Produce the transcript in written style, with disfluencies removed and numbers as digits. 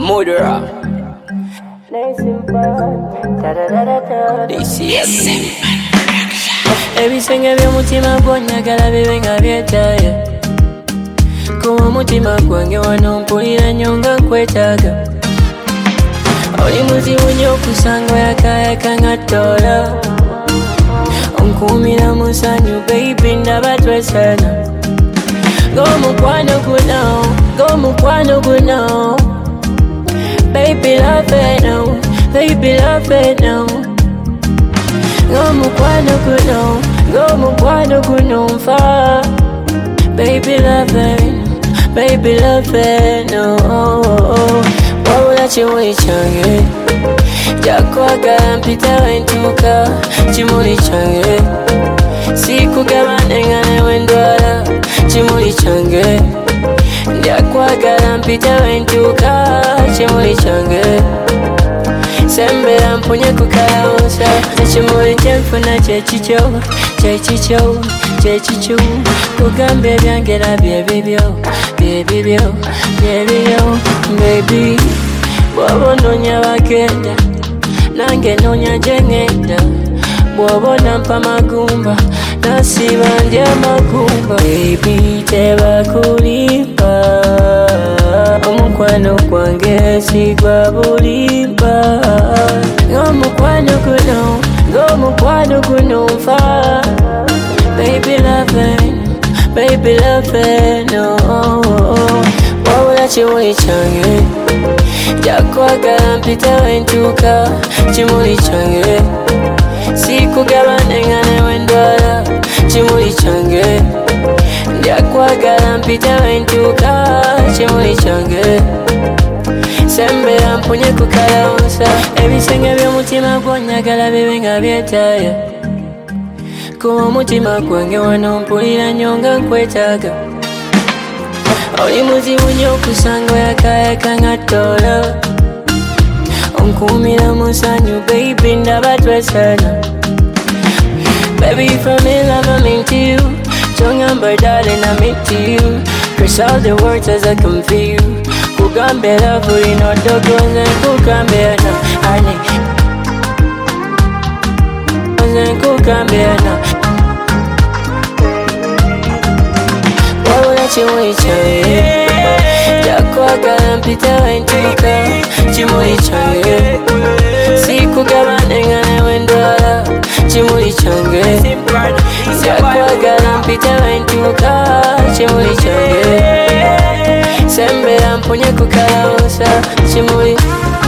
murderer. Ebisenge by'omutima gw'onyagala bibe nga byetaaga. Kuba omutima gwange wano mpulira nnyo nga nkwetaaga. Oli muzibu nnyo okusanga oyakayaka nga ttoola. Onkuumira mu ssanyu baby ndaba twesana. Ng'omukwano guno, ng'omukwano guno. Baby love it now, baby love it now. Ng'omukwano guno, ng'omukwano guno nfa. Baby love it, baby love it now. Wabula kimuli kyange kyakwagala mpita wentuuka. Kimuli kyange sikugabane nga newe ndwala. Kimuli kyange ndyakwagala mpita wentuuka. Kimuli kyange sembera mpunye kukalawusa. Ekimuli kyenfuna kyekikyo, kyekikyo, kyekikyo. Kugamba ebyange labye bibyo, byebibyo, byebibyo. Baby bw'oba onoonya bagenda nange noonya gye ngenda. Bw'oba onampa magumba nasiba ndya magumba. Baby tebakulimba, omukwano gwange sigwa bulimba. Ng'omukwano guno, ng'omukwano guno nfa. Baby love it, baby love it no. Wabula kimuli kyange kyakwagala mpita wentuuka. Kimuli kyange sikugabane nga newe ndwala. Kimuli kyange ndyakwagala mpita wentuuka. Kimuli kyange sembera mpunye kukalawusa. Ebisenge by'omutima gw'onyagala bibe nga byetaaga. Kuba omutima gwange wano mpulira nnyo nga nkwetaaga. Oli muzibu nnyo okusanga oyakayaka nga ttoola. Onkuumira mu ssanyu baby ndaba twesana. Baby from me love I'm into you. Tongamba darling I'm into you. Curse all the words as I confuse you. Kugambe love ulino dogoze kugambe na ane. Kugambe na wabula kimuli kyange kyakwagala mpita wentuuka. Kimuli kyange sikugabane nga newe ndwala. Kimuli kyange kyakwagala mpita wentuuka. Kimuli kyange sembera mpunye kukalawusa. Kimuli